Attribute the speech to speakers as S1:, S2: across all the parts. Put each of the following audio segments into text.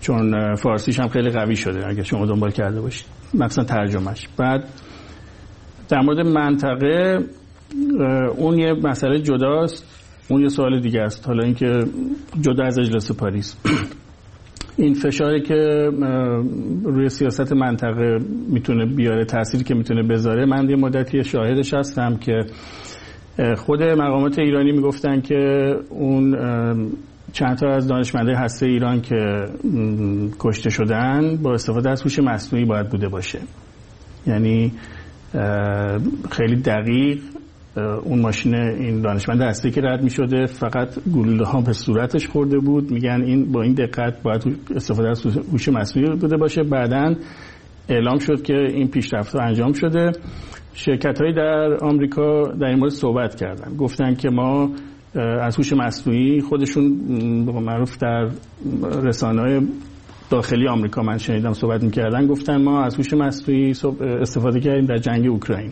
S1: چون فارسیش هم خیلی قوی شده اگه شما دنبال کرده باشید، مثلا ترجمهش. بعد در مورد منطقه اون یه مسئله جداست، اون یه سوال دیگه است. حالا اینکه جدا از اجلاس پاریس این فشاری که روی سیاست منطقه میتونه بیاره، تأثیری که میتونه بذاره، من یه مدتی شاهدش هستم که خود مقامات ایرانی میگفتن که اون چند تا از دانشمندای هسته ایران که کشته شدن با استفاده از هوش مصنوعی باید بوده باشه. یعنی خیلی دقیق اون ماشین این دانشمند هسته که رد می‌شده فقط گلوله ها به صورتش خورده بود، میگن این با این دقت باید استفاده از هوش مصنوعی بوده باشه. بعداً اعلام شد که این پیشرفت‌ها انجام شده. شرکت‌هایی در آمریکا در این مورد صحبت کردن، گفتن که ما از هوش مصنوعی، خودشون معروف در رسانه‌های داخلی آمریکا من شنیدم صحبت می‌کردن، گفتن ما از هوش مصنوعی استفاده کردیم در جنگ اوکراین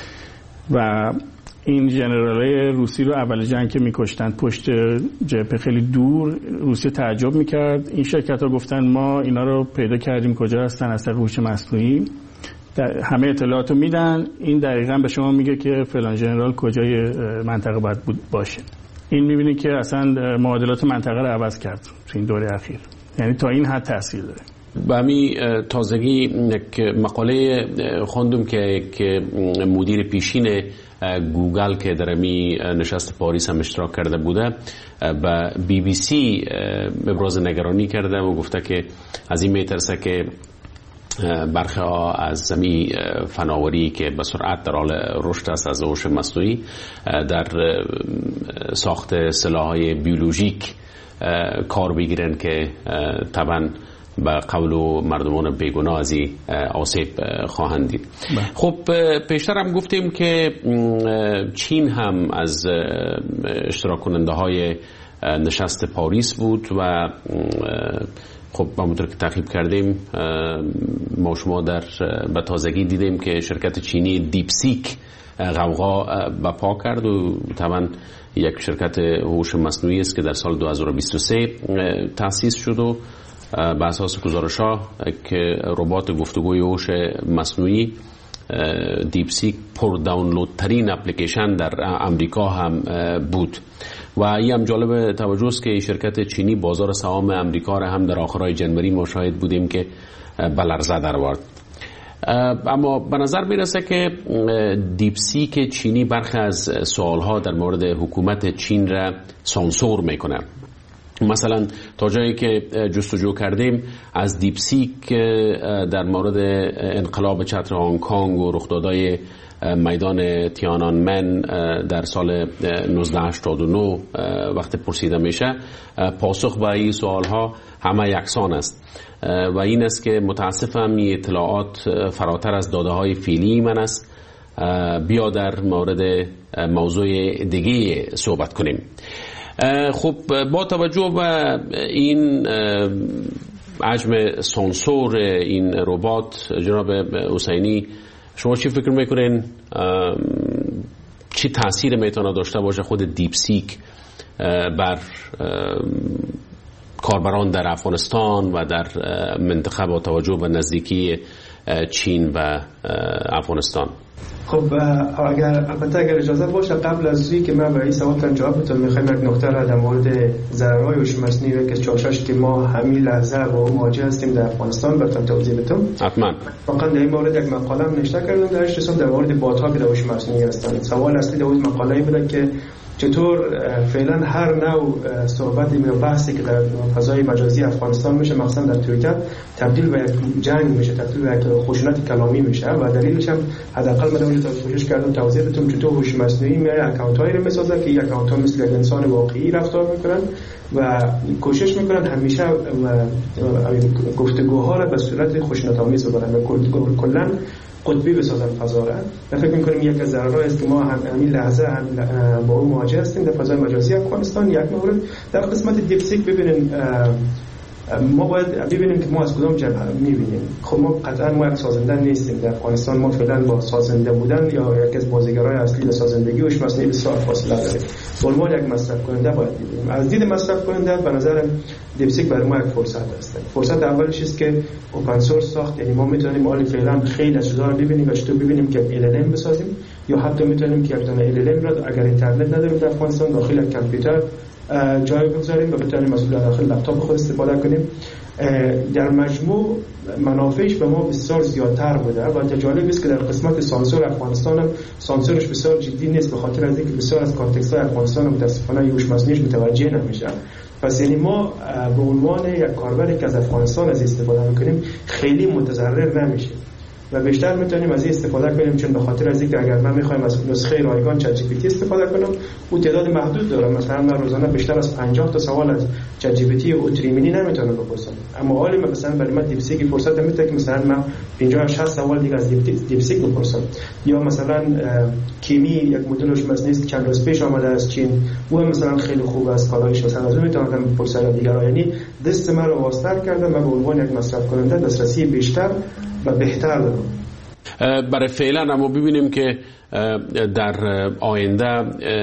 S1: و این ژنرالای روسی رو اول جنگ که می‌کشتن پشت جبهه خیلی دور، روسیه تعجب می‌کرد. این شرکت‌ها گفتن ما اینا رو پیدا کردیم کجا هستن از طریق هوش مصنوعی، همه اطلاعاتو میدن، این دقیقاً به شما میگه که فلان ژنرال کجای منطقه باید باشه. این می‌بینی که اصلا معادلات منطقه رو عوض کرد تو این دوره اخیر، یعنی تا این حد تاثیر داره.
S2: به همین تازگی یک مقاله خوندم که مدیر پیشین گوگل که در می نشست پاریس هم اشتراک کرده بوده به BBC ابراز نگرانی کرده و گفته که از این میترسه که برخی ها از زمین فناوری که به سرعت در حال رشد است از هوش مصنوعی در ساخت سلاح‌های بیولوژیک کار بگیرن که طبعا به قول و مردمان بیگناه از این آسیب خواهند دید. خب پیشتر هم گفتیم که چین هم از اشتراک کننده های نشست پاریس بود و خب همونطور که تعقیب کردیم ما شما به تازگی دیدیم که شرکت چینی دیپسیک غوغا برپا کرد و طبعا یک شرکت هوش مصنوعی است که در سال 2023 تأسیس شد و به اساس گزارش‌ها که ربات گفتگوی هوش مصنوعی دیپسیک پر دانلود ترین اپلیکیشن در امریکا هم بود و این هم جالب توجه است که شرکت چینی بازار سهام امریکا را هم در آخرهای جنوری ما شاهد بودیم که به لرزه در آورد. اما به نظر میرسه که دیپسیک چینی برخی از سوالها در مورد حکومت چین را سانسور میکنه. مثلا تا جایی که جستجو کردیم از دیپسیک در مورد انقلاب چتر هنگ کنگ و رخدادهای میدان تیانانمن در سال 1989 وقتی پرسیده میشه پاسخ به این سوالها همه یکسان است و این است که متاسفم این اطلاعات فراتر از داده های فعلی من است. بیا در مورد موضوع دیگه صحبت کنیم. خب با توجه به این حجم سانسور این ربات، جناب حسینی شما چی فکر میکنین چی تأثیر میتونه داشته باشه خود دیپسیک بر کاربران در افغانستان و در منطقه با توجه به نزدیکی چین و افغانستان؟
S3: خب اگر اجازه باشه قبل از اینکه من به این سوالتون جواب بدم میخوایم یک نکته را در مورد ضررهای هوش مصنوعی که چالشش که ما همین لحظه با اون مواجه هستیم در افغانستان براتون توضیح بدم.
S2: حتما.
S3: واقعا در این مورد یک مقاله هم نوشته کردم در مورد بات‌ها که در هوش مصنوعی هستند. سوال اصلی در اون مقاله بود که چطور فعلا هر نوع صحبتی و بحثی که در فضای مجازی افغانستان میشه مثلا در توییتر تبدیل به یک جنگ میشه، تبدیل به یک خشونت کلامی میشه و دلیلش هم حداقل من اونجا کوشش کردم توضیح بدم چطور هوش مصنوعی میاد اکانت‌هایی رو میسازه که یک اکانت‌ها مثل یک انسان واقعی رفتار میکنن و کوشش میکنن همیشه گفتگوها رو به صورت خشونت‌آمیز ببرن و کلاً قطبی بسازن فضا را. من فکر می‌کنم یک از ضررهایی است که ما همین لحظه با اون مواجه هستیم در فضای مجازی افغانستان. یک مورد در قسمت دیپسیک ببینید ما باید ببینیم که ما از کدام جبهه می‌بینیم. خب ما قطعا ما یک سازنده نیستیم در افغانستان. ما فعلا با سازنده بودن یا یکی از بازیگرای اصلی سازندگی و مصنوعی بسیار فاصله داریم. به عنوان یک مصرف کننده باید ببینیم. از دید مصرف کننده به نظر دیپسیک برای ما یک فرصت است. فرصت اولش است که اوپن سورس ساخت، یعنی ما میتونیم حالا فعلا خیلی از چیزا رو ببینیم و چطور ببینیم که LLM بسازیم، یا حتی میتونیم که یک دونه LLM را اگر اینترنت نداریم در افغانستان داخل یک کامپیوتر جای بگذاریم و بتونیم از داخل لپتاپ خود استفاده کنیم. در مجموع منافعش به ما بسیار زیادتر بوده و جالب است که در قسمت سانسور افغانستان هم سانسورش بسیار جدی نیست، به خاطر از اینکه بسیار از کانتکست های افغانستان متاسفانه هوش مصنوعی متوجه نمیشن. پس یعنی ما به عنوان یک کاربری که از افغانستان از استفاده میکنیم خیلی متضرر نمیشیم و بیشتر میتونیم از این استفاده کنیم، چون به خاطر از اینکه اگر من میخوایم از نسخه رایگان چت جی پی تی استفاده کنم او تعداد محدود داره. مثلا من روزانه بیشتر از 50 تا سوال از چت جی پی تی و اوتریمینی نمیتونم بپرسم، اما حالی مثلا برای من دیپسیک فرصت میده که مثلا من 50 60 سوال دیگه از دیپسیک بپرسم. یا مثلا کیمی یک مدلش مثلا است چند روز پیش آمده از چین، او مثلا خیلی خوب است، کالایش مثلا از اون میتونم بپرسم دیگه. یعنی دست من رو واسطه کردم و به عنوان یک مصرف کننده دسترسی بیشتر و بهتر دارم.
S2: برای فعلا اما ببینیم که در آینده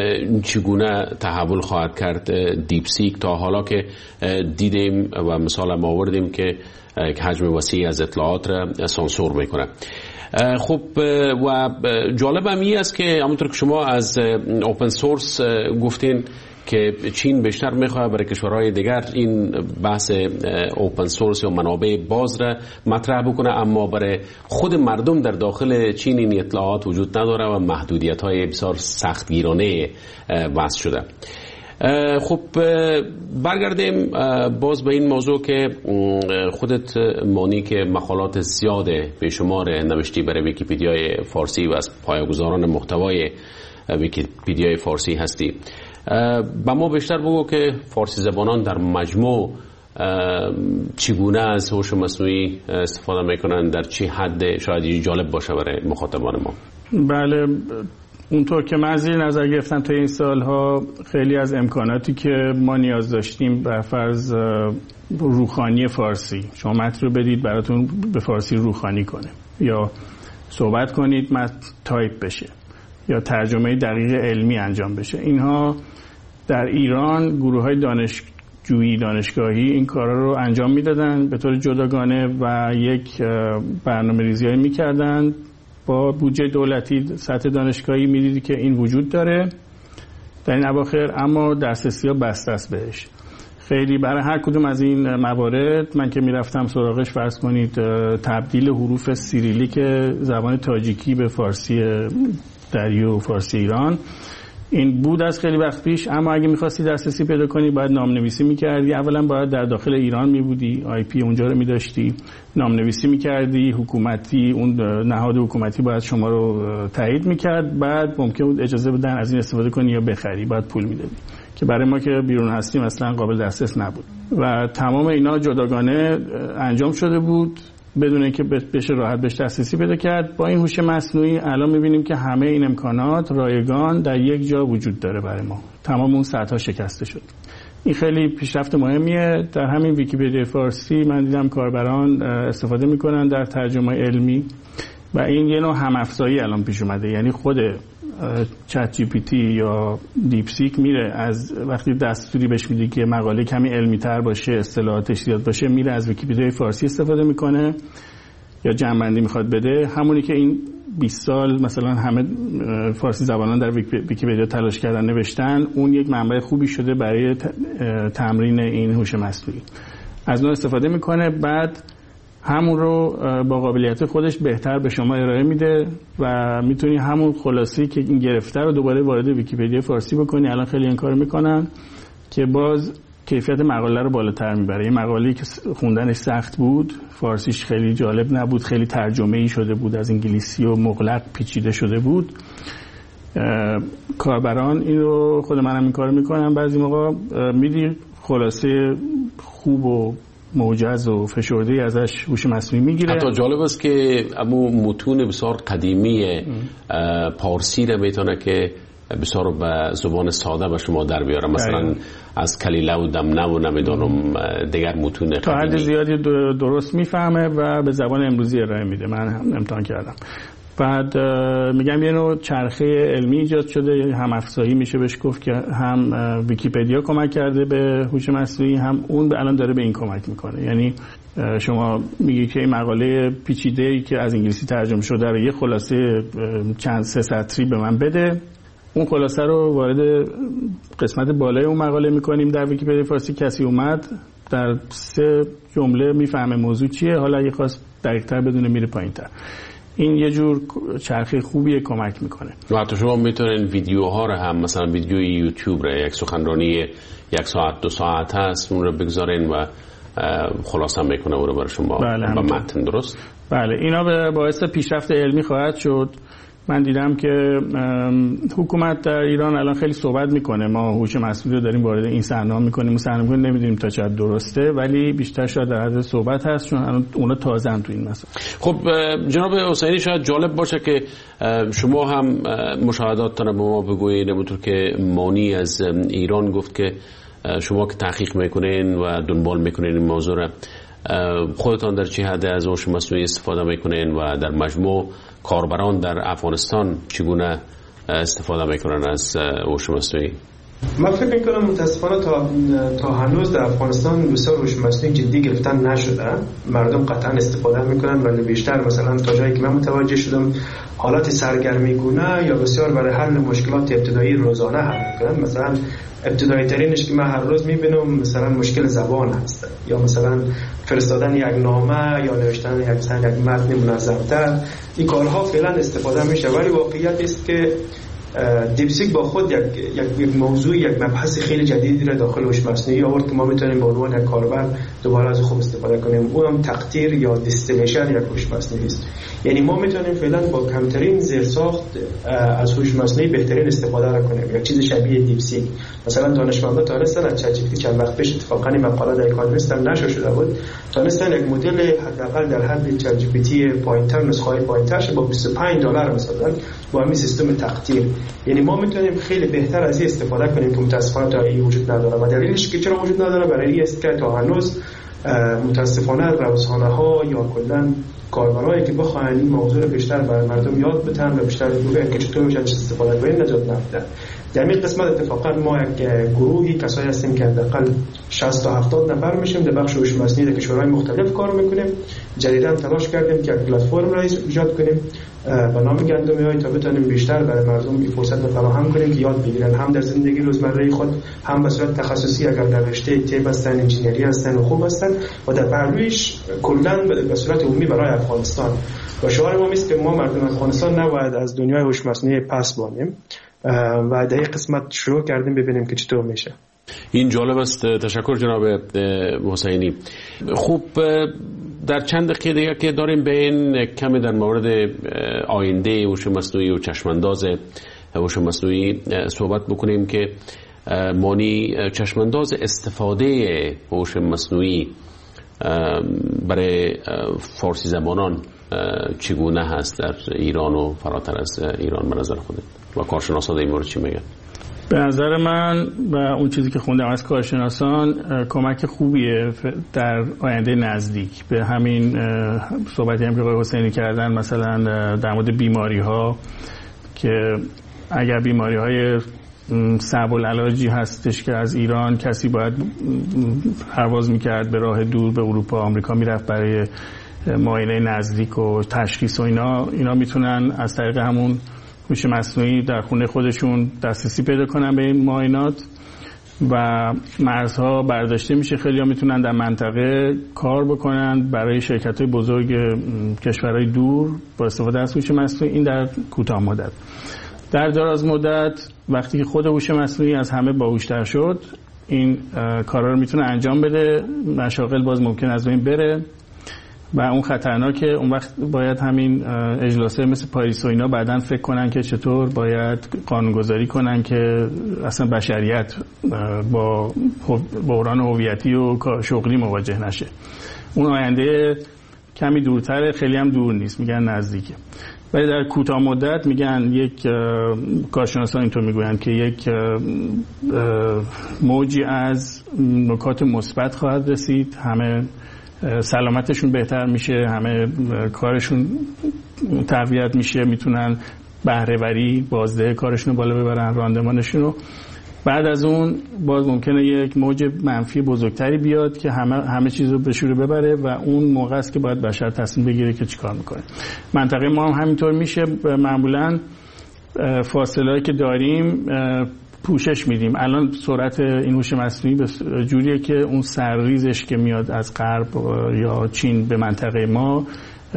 S2: چگونه تحول خواهد کرد دیپسیک. تا حالا که دیدیم و مثال ما آوردیم که حجم وسیع از اطلاعات را سانسور میکنه. خب و جالب هم این است که همونطور که شما از اوپن سورس گفتین که چین بیشتر میخواد برای کشورهای دیگر این بحث اوپن سورس یا منابع باز را مطرح بکنه، اما برای خود مردم در داخل چین این اطلاعات وجود نداره و محدودیت های بسیار سختگیرانه وضع شده. خب برگردیم باز به این موضوع که خودت مانی که مقالات زیاد به شمار نوشتی برای ویکی‌پدیای فارسی و از پایه‌گذاران محتوای ویکی‌پدیای فارسی هستی. با ما بیشتر بگو که فارسی زبانان در مجموع چگونه از هوش مصنوعی استفاده میکنن، در چه حد شاید جالب باشه برای مخاطبان ما.
S1: بله، اونطور که من زیر نظر گرفتم تا این سالها خیلی از امکاناتی که ما نیاز داشتیم بر فرض روخانی فارسی، شما متن رو بدید براتون به فارسی روخانی کنه، یا صحبت کنید متن تایپ بشه، یا ترجمه دقیق علمی انجام بشه، اینها در ایران گروه‌های دانشجویی دانشگاهی این کارا رو انجام میدادن به طور جداگانه و یک برنامه‌ریزی‌ای می‌کردن با بودجه دولتی. سطح دانشگاهی می‌دیدی که این وجود داره در این اواخر، اما دسترسی‌ها بسته است بهش. خیلی برای هر کدوم از این موارد من که میرفتم سراغش، فرض کنید تبدیل حروف سیریلیک زبان تاجیکی به فارسی دری و فارسی ایران، این بود از خیلی وقت پیش. اما اگه می‌خواستی دسترسی پیدا کنی باید نامنویسی می‌کردی. اولا باید در داخل ایران می‌بودی، آی پی اونجا رو می‌داشتی، نامنویسی می‌کردی، حکومتی اون نهاد حکومتی باید شما رو تایید می‌کرد، بعد ممکن بود اجازه بدن از این استفاده کنی یا بخری، باید پول می‌دادی که برای ما که بیرون هستیم اصلا قابل دسترس نبود و تمام اینا جداگانه انجام شده بود بدون اینکه بشه راحت بهش دسترسی پیدا کرد. با این هوش مصنوعی الان می‌بینیم که همه این امکانات رایگان در یک جا وجود داره برای ما، تمام اون سطح‌ها شکسته شد. این خیلی پیشرفت مهمیه. در همین ویکی‌پدیای فارسی من دیدم کاربران استفاده می‌کنن در ترجمه علمی و این یه نوع هم‌افزایی الان پیش اومده، یعنی خود چت جی پی تی یا دیپسیک میره از وقتی دستوری بهش میدی که مقاله کمی علمی تر باشه، اصطلاحاتش زیاد باشه، میره از ویکی‌پدیای فارسی استفاده میکنه یا جمع‌بندی میخواد بده، همونی که این 20 سال مثلا همه فارسی زبانان در ویکی‌پدیا تلاش کردن نوشتن، اون یک منبع خوبی شده برای تمرین این هوش مصنوعی. از اون استفاده میکنه، بعد همون رو با قابلیت خودش بهتر به شما ارائه میده و میتونی همون خلاصی که این گرفته رو دوباره وارد ویکی‌پدیا فارسی بکنی. الان خیلی این کارو میکنن که باز کیفیت مقاله رو بالاتر میبره. این مقاله‌ای که خوندنش سخت بود، فارسیش خیلی جالب نبود، خیلی ترجمه‌ای شده بود از انگلیسی و مغلق پیچیده شده بود، کاربران این رو، خود منم این کارو میکنم بعضی موقع، میدی خلاصه خوب و موجز و فشرده‌ای ازش هوش مصنوعی میگیره.
S2: حتی جالب است که امو متون بسیار قدیمی پارسی رو میتونه که بسیار به زبان ساده به شما در بیاره، مثلا از کلیله و دمنه و نمیدانم دیگر متون
S1: تا حد زیادی درست میفهمه و به زبان امروزی ارائه میده. من هم امتحان کردم. بعد میگم یه نوع چرخه علمی ایجاد شده، هم افزایی میشه بهش گفت که هم ویکی‌پدیا کمک کرده به هوش مصنوعی، هم اون الان داره به این کمک میکنه. یعنی شما میگی که این مقاله پیچیده‌ای که از انگلیسی ترجمه شده رو یه خلاصه چند سه سطری به من بده، اون خلاصه رو وارد قسمت بالای اون مقاله میکنیم در ویکی‌پدیا فارسی. کسی اومد در 3 جمله میفهمه موضوع چیه، حالا اگه خواست دقیق‌تر بدونه میره پایین‌تر. این یه جور چرخه خوبیه، کمک میکنه.
S2: و حتی شما میتونین ویدیوها رو هم، مثلا ویدیوی یوتیوب رو، یک سخنرانی 1 ساعت 2 ساعت هست، اون رو بگذارین و خلاصه میکنه اون رو برای شما با متن. درست؟
S1: بله، اینا باعث پیشرفت علمی خواهد شد. من دیدم که حکومت در ایران الان خیلی صحبت میکنه، ما هوش مصنوعی رو داریم وارد این صحنه میکنیم، نمیدونیم تا چقدر درسته، ولی بیشتر شاید در حد صحبت هست، چون اونا تازه‌ن تو این مسئله.
S2: خب جناب حسینی، شاید جالب باشه که شما هم مشاهداتتون رو به ما بگویید، همونطور که مانی از ایران گفت که شما که تحقیق میکنین و دنبال میکنین این موضوع رو، خودتان در چه حد از هوش مصنوعی استفاده میکنین و در مجموع کاربران در افغانستان چگونه استفاده میکنن از هوش مصنوعی؟
S3: من فکر میکنم متاسفانه تا هنوز در افغانستان بسیار هوش مصنوعی جدی گرفتن نشده. مردم قطعا استفاده میکنن، ولی بیشتر مثلا تا جایی که من متوجه شدم حالات سرگرمی گونه یا بسیار برای حل مشکلات ابتدایی روزانه حل میکنن. مثلا ابتدایی ترینش که من هر روز میبینم مثلا مشکل زبان هست، یا مثلا فرستادن یک نامه یا نوشتن یک متن منظم‌تر. این کارها فعلا استفاده میشه، ولی واقعیت است که دیپسیک با خود یک موضوع، یک مبحث خیلی جدیدی را داخل هوش مصنوعی آورد که ما میتونیم به عنوان یک کاربر دوباره از خوب استفاده کنیم. اون هم تقطیر یا دیستیلیشن یک هوش مصنوعی است. یعنی ما میتونیم فعلا با کمترین زیرساخت از هوش مصنوعی بهترین استفاده را کنیم. یک چیز شبیه دیپسیک، مثلا دانشمندان تونستن از چت جی پی تی چند وقت پیش، اتفاقا این مقاله در اکانومیست هم نشر شده بود، تونستن یک مدل حداقل در حد چت جی پی تی پایینتر، نسخه پایینترش با $25 مثلا با همین سیستم تقطیر. یعنی ما میتونیم خیلی بهتر از این استفاده کنیم که متاسفانه تا این وجود نداره. و دلیلش که چرا وجود نداره برای این است که تا هنوز متاسفانه رسانه‌ها یا کلاً کاربرایی که بخواهند این موضوع رو بیشتر برای مردم یاد بدن و بیشتر بگن که چطور میشه استفاده کنیم نجات نمیدن. در این قسمت اتفاقا ما یک گروهی کسایی هستیم که حداقل 60 تا 70 نفر میشیم در بخش هوش مصنوعی در کشورهای مختلف کار میکنیم. جدیداً تلاش کردیم که یک پلتفرم را ایجاد کنیم به نام گندمی‌های تا بتونیم بیشتر برای مردم این فرصت رو فراهم کنیم که یاد بگیرن، هم در زندگی روزمره خود، هم به صورت تخصصی اگر در رشته طب هستن، انجینری هستن و خوب هستن، و در پهلویش کلاً به صورت عمومی برای افغانستان. و شعار ما است که ما مردم افغانستان نباید از دنیای هوش مصنوعی پس بانیم و در این قسمت شروع کردیم ببینیم که چطور میشه.
S2: این جالب است. تشکر جناب حسینی. خوب، در چند دقیقه دیگه که داریم به این کمی در مورد آینده هوش مصنوعی و چشمانداز هوش مصنوعی صحبت بکنیم که مانی، چشمانداز استفاده هوش مصنوعی برای فارسی زبانان چگونه هست در ایران و فراتر از ایران به نظر خودت و کارشناسان این مورد چی میگن؟
S1: به نظر من و اون چیزی که خوندم از کارشناسان کمک خوبیه در آینده نزدیک. به همین صحبتی هم که آقای حسینی کردن، مثلا در مورد بیماری ها که اگر بیماری های صعب العلاجی هستش که از ایران کسی باید پرواز میکرد به راه دور به اروپا آمریکا میرفت برای معاینه نزدیک و تشخیص و اینا میتونن از طریق همون هوش مصنوعی در خونه خودشون دسترسی پیدا کنن به این معاینات و مرزها برداشته میشه. خیلی ها میتونن در منطقه کار بکنن برای شرکت‌های بزرگ کشورهای دور با استفاده از هوش مصنوعی. این در کوتاه مدت. در دراز مدت وقتی که خود هوش مصنوعی از همه باهوش‌تر شد، این کارا رو میتونه انجام بده، مشاغل باز ممکن از بین بره و اون خطرناکه. اون وقت باید همین اجلاسه مثل پاریس و اینا بعداً فکر کنن که چطور باید قانونگذاری کنن که اصلا بشریت با بحران هویتی و شغلی مواجه نشه. اون آینده کمی دورتره، خیلی هم دور نیست، میگن نزدیکه. ولی در کوتاه مدت میگن یک کارشناسان اینطور میگویند که یک موجی از نکات مثبت خواهد رسید، همه سلامتشون بهتر میشه، همه کارشون تقویت میشه، میتونن بهره وری بازده کارشون رو بالا ببرن، راندمانشون رو. بعد از اون باز ممکنه یک موج منفی بزرگتری بیاد که همه چیز رو به شوره ببره و اون موقع است که باید بشر تصمیم بگیره که چیکار میکنه. منطقه ما هم همینطور میشه. معمولا فاصله‌ای که داریم پوشش میدیم. الان سرعت این هوش مصنوعی به جوریه که اون سرریزش که میاد از غرب یا چین به منطقه ما،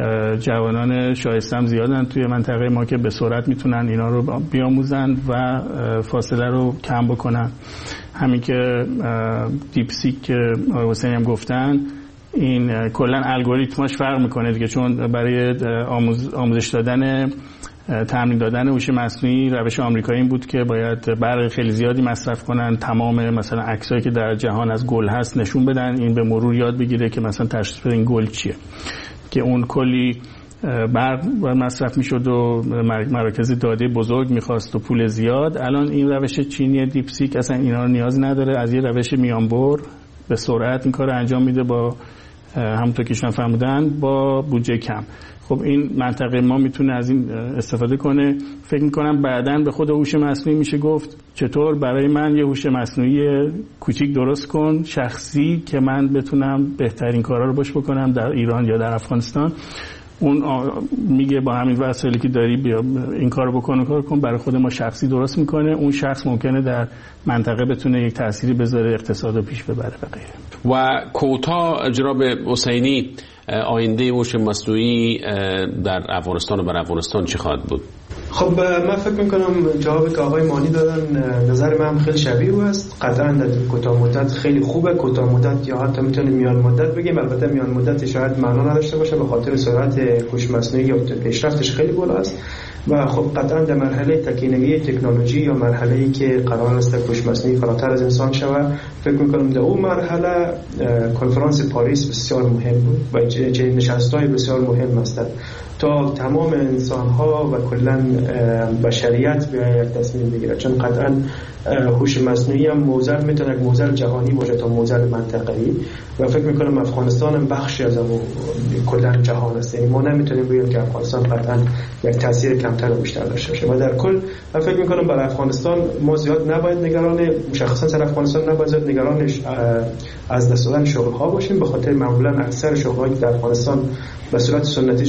S1: جوانان شایستم زیادن توی منطقه ما که به سرعت میتونن اینا رو بیاموزن و فاصله رو کم بکنن. همین که دیپسیک که حسین هم گفتن، این کلا الگوریتماش فرق میکنه دیگه، چون برای آموزش دادن تمرین دادن هوش مصنوعی روش آمریکایی بود که باید برق خیلی زیادی مصرف کنن، تمام مثلا عکسایی که در جهان از گل هست نشون بدن، این به مرور یاد بگیره که مثلا تشخیص بده این گل چیه، که اون کلی برق مصرف میشد و مراکز داده بزرگ میخواست و پول زیاد. الان این روش چینی دیپسیک اصلا اینا رو نیاز نداره، از یه روش میانبر به سرعت این کار انجام میده با همونطور که شما فرمودن با بودجه کم. خب این منطقه ما میتونه از این استفاده کنه. فکر میکنم بعداً به خود هوش مصنوعی میشه گفت چطور برای من یه هوش مصنوعی کوچیک درست کن شخصی که من بتونم بهترین کارا رو باش بکنم در ایران یا در افغانستان. اون میگه با همین وسایلی که داری بیا این کارو بکن و کار کن، برای خود ما شخصی درست میکنه. اون شخص ممکنه در منطقه بتونه یک تأثیری بذاره، اقتصاد رو پیش ببره و غیره.
S2: و کوتاه جناب حسینی، آینده هوش مصنوعی در افغانستان و بر افغانستان چی خواهد بود؟
S3: خب من فکر میکنم جوابی که آقای مانی دادن نظر من خیلی شبیه است. قطعا در کوتاه مدت خیلی خوبه، کوتاه مدت یا حتی میتونیم میان مدت بگیم. البته میان مدت شاید معنا نداشته باشه به خاطر سرعت هوش مصنوعی یا پیشرفتش خیلی بالا است و خب قطعا در مرحله تکینگی تکنولوژی یا مرحله‌ای که قرار است هوش مصنوعی فراتر از انسان شود، فکر میکنم در اون مرحله کنفرانس پاریس بسیار مهم بود و نشست‌های بسیار مهم است تا تمام انسان‌ها و کلاً بشریت به یک تصمیم بگیره، چون قطعاً هوش مصنوعی هم موزل میتونه یک موزل جهانی باشه تا موزل منطقه‌ای و فکر میکنم افغانستان هم بخشی از اون کلاً جهان است. یعنی ما نمیتونیم بگیم که افغانستان قطعاً یک تاثیر کمتر و بیشتر داشته باشه و در کل من فکر میکنم برای افغانستان ما زیاد نباید نگران، مشخصاً سر افغانستان نباید زیاد نگرانش از دست دادن شغل‌ها باشیم، به خاطر معمولاً اکثر شغل‌هایی که در افغانستان به صورت سنتی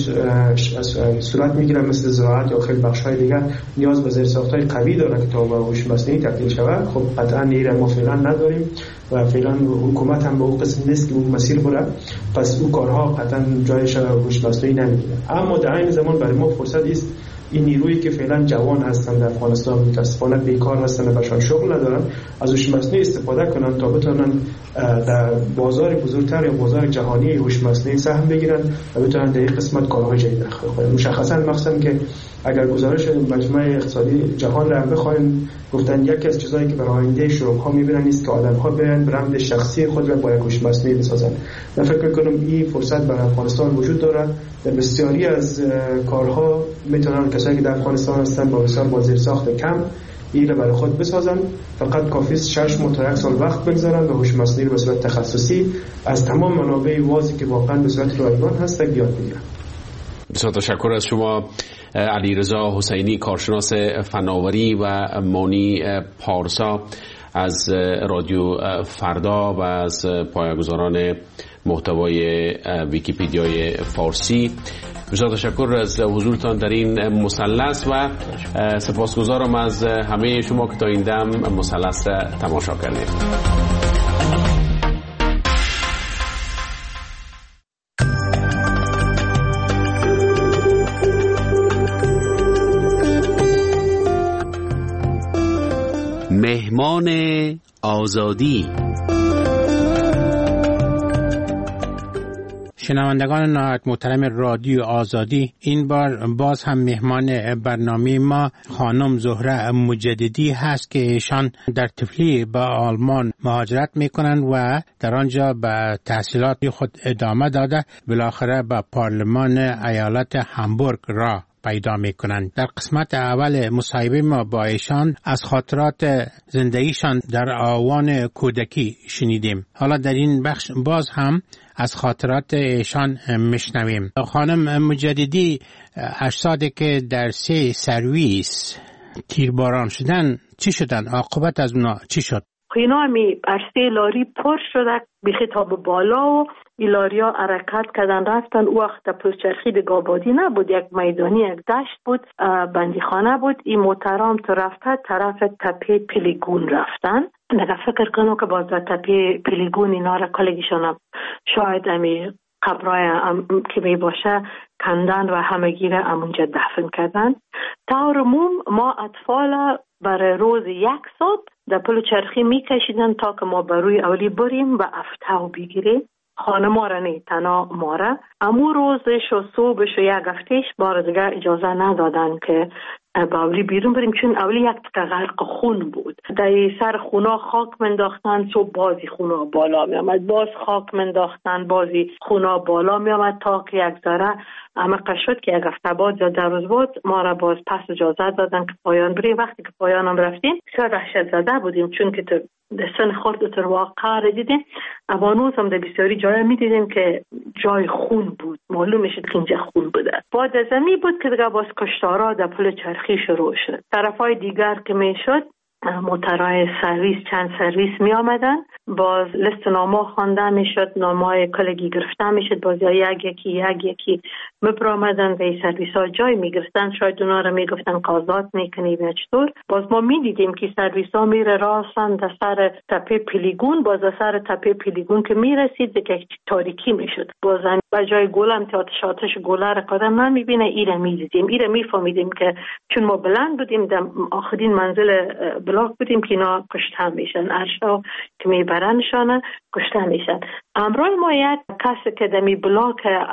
S3: صورت میگیرن مثل زراعت یا خیلی بخش‌های دیگر نیاز به زیرساخت‌های قوی دارن که تا به هوش مصنوعی تبدیل شود. خب قطعاً این ما فعلا نداریم و فعلا حکومت هم به اون قسم نیست که اون مسیر بره، پس اون کارها قطعاً جایش هوش مصنوعی نمیگیره. اما در این زمان برای ما فرصت است این نیرویی که فعلا جوان هستن در افغانستان متاسفانه بیکار هستن و بهشون شغل ندارن از هوش مصنوعی استفاده کنن تا بتونن در بازار بزرگتر یا بازار جهانی هوش مصنوعی سهم بگیرن و بتونن در این قسمت کارهای جدید دخل کنن. مشخصا مخصوصا که اگر گزارش مجمع اقتصادی جهان را بخوایم گفتن یکی از چیزایی که برای آینده شغل‌ها می‌بینن است که آدم‌ها برن برند شخصی خود را با هوش مصنوعی بسازن. من فکر می‌کنم این فرصت برای افغانستان وجود دارد. در بسیاری از کارها میتونن کسایی که در افغانستان هستن با بسیار با زیرساخت کم این را برای خود بسازن، فقط کافی است 6 ماه تا 1 سال وقت بگذارن و هوش مصنوعی به صورت تخصصی از تمام منابع واضحی که واقعا به صورت رایگان هست یاد بگیرن.
S2: بسیار تشکر از شما علیرضا حسینی، کارشناس فناوری، و مانی پارسا از رادیو فردا و از پایه‌گذاران محتوای ویکی‌پدیای فارسی. بسیار تشکر از حضورتان در این مثلث و سپاسگزارم از همه شما که تا این دم مثلث را تماشا کردید. مهمان آزادی.
S4: شنوندگان نهایت محترم رادیو آزادی، این بار باز هم مهمان برنامه ما خانم زهره مجددی هست که ایشان در تفلی به آلمان مهاجرت میکنند و در آنجا به تحصیلات خود ادامه داده بالاخره به پارلمان ایالت هامبورگ راه پیدا میکنند. در قسمت اول مصاحبه ما با ایشان از خاطرات زندگیشان در آوان کودکی شنیدیم. حالا در این بخش باز هم از خاطرات ایشان میشنویم. خانم مجددی، اجسادی که در 3 سرویس تیرباران شدن چی شدن؟ عاقبت از اونا چی شد؟
S5: اینا همی عرصه لاری پر شده به خطاب بالا و لاریا حرکت کردن رفتن. او وقت پلچرخی دیگه آبادی نبود، یک میدانی، یک دشت بود، بندیخانه بود. این محترم تو رفته طرف تپه پیلیگون رفتن. نگه فکر کنم که باز در تپه پیلیگون اینا را کلگیشان شاید امی قبرای که می باشه کندن و همگی را همونجا دفن کردن. طور عموم ما اطفال برای روز 1 ساعت در پل چرخی می کشیدن تا که ما بروی اولی بریم و افتاو بگیریم. خانه ما را نه تنها ما را امو روزش و صبحش و 1 هفتهش بار دیگه اجازه ندادن که با اولی بیرون بریم، چون اولی یک غرق خون بود. در سر خونا خاک منداختن، صبح بازی خونا بالا می آمد، باز خاک منداختن، بازی خونا بالا می آمد تا که یک ذره عمق شد که 1 هفته بعد یا 10 روز بعد ما را باز پس اجازه دادن که پایان بریم. وقتی که پایان هم رفتیم شاید وحشت زده بودیم، چون که تو سن خورد تر واقع را دیدیم. اوانوز هم در بسیاری جای می دیدیم که جای خون بود، معلوم میشد که اینجا خون بوده. بعد از امی بود که دیگه باز کشتارا در پل چرخی شروع شد. طرفای دیگر که می شد موترهای سرویس، چند سرویس می آمدن، باز لیست نامه خوانده می شد، نامه کلگی گرفته می شد، باز یکی می برآمدن و این سرویس ها جای می گرفتن. شاید اونا را می گفتن قاضات می کنید یا چطور. باز ما می دیدیم که سرویس ها می راستن در سر تپه پیلیگون. باز در سر تپه پیلیگون که می رسید که تاریکی می شد، باز به جای گلم آتش گله را قدم نمی بینه. ایره می دیدیم، ایره می فهمیدیم که چون ما بلند بودیم در آخرین منزل بلاک بودیم که اینا کشته میشن، ارشا که میبرنشانه کشته میشن. امروز ما یک کسی که دمی بلاک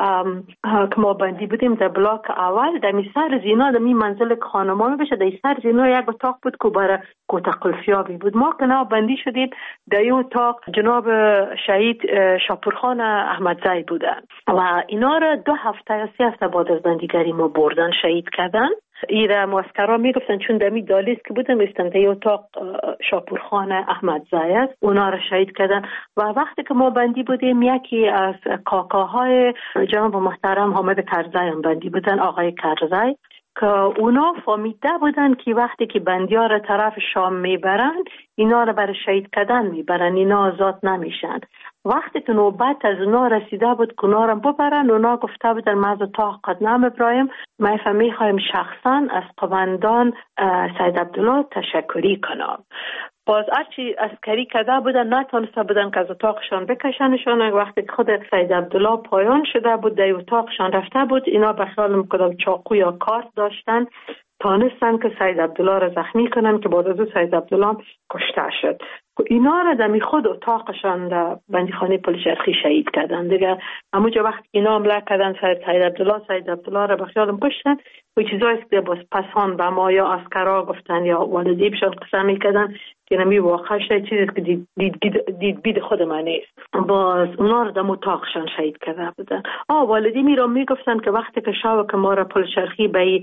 S5: که ما بندی بودیم در بلاک اول، دمی سر زینا دمی منزل خانمان بشه، در سر زینا یک اتاق بود که برای کوته قلفیابی بود. ما که بندی شدیم در این اتاق جناب شهید شاپورخان احمدزی بودن و اینا را 2 هفته یا 3 هفته بعد از بندیگری ما بردن شهید کردن. ایره معسکرها میگفتن چون دمی دالیز که بودن میستن در اتاق شاپورخان احمدزی است، اونا را شهید کردن. و وقتی که ما بندی بودیم یکی از کاکاهای جناب محترم حامد کرزی هم بندی بودن، آقای کرزی، که اونا فهمیده بودن که وقتی که بندی‌ها را طرف شام میبرن اینا را برای شهید کردن میبرن، اینا آزاد نمیشن. وقتی که نوبت از اونا رسیده بود که اونا را ببرن، اونا گفته بودن ما از اتاق قدنام ابراهیم میخوایم شخصا از قومندان سید عبدالله تشکری کنم. باز هرچی عسکری کرده بودن نتونسته بودن که از اتاقشان بکشنشان. وقتی که خود سید عبدالله پایان شده بود در اتاقشان رفته بود، اینا به خیال میکردم چاقو یا کارت داشتن، تانستن که سید عبدالله را زخمی کنن که بعد از او سید عبدالله کشته شد. اینا را دمی خود اتاقشان در بندیخانه پل چرخی شهید کردن دیگه. همونجا وقتی اینا حمله کردن سید عبدالله را به خیالم کشتن. و چیزایی که باز پسان به ما یا عسکرها گفتن یا والدیبشان قسم میکردن که نمی واقعا چیزی که دید بید خود من نیست. باز اونا را در اتاقشان شهید کرده بودن. والدی میرا میگفتن که وقتی که شب که ما را پل چرخی به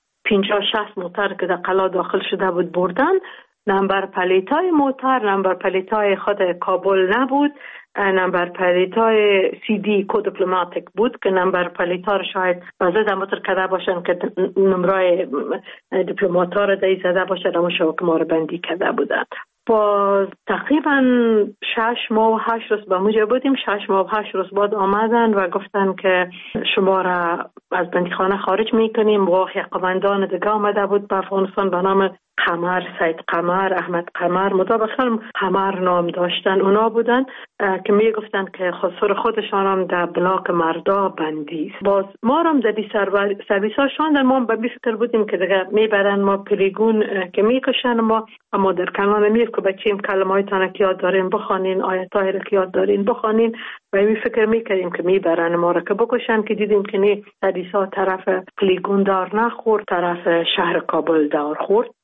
S5: 50-60 موتر که در قلا داخل شده بود بردن، نمبر پلیتای موتر نمبر پلیتای خود کابل نبود، نمبر پلیتای CD کد دیپلماتیک بود که نمبر پلیتا را شاید وزه دمتر کده باشن که نمرای دیپلماتا را دایی زده باشه، اما شما که ما را بندی کده بودن. با تقریبا 6 ماه و 8 روز به موجه بودیم. 6 ماه و 8 روز بعد آمدن و گفتن که شما را از بندیخانه خارج میکنیم. و قماندان دیگه آمده بود به افغانستان به نام قمر، سید قمر، احمد قمر، مطابقا قمر نام داشتن. اونا بودن که میگفتن که خسر خودشان هم در بلاک مردا بندی. باز ما هم در سرویس ها شاندن. ما به فکر بودیم که دیگه میبرن ما پیلیگون که میکشن اما در کنان میگفت که بچیم کلمه تان که یاد دارین بخوانین، آیت های که یاد دارین بخوانین. و می فکر میکردیم که میبرن ما را که بکشن، که دیدیم که نه، سرویس ها طرف پیلیگون دار نخورد، طرف شهر کابل دار خورد.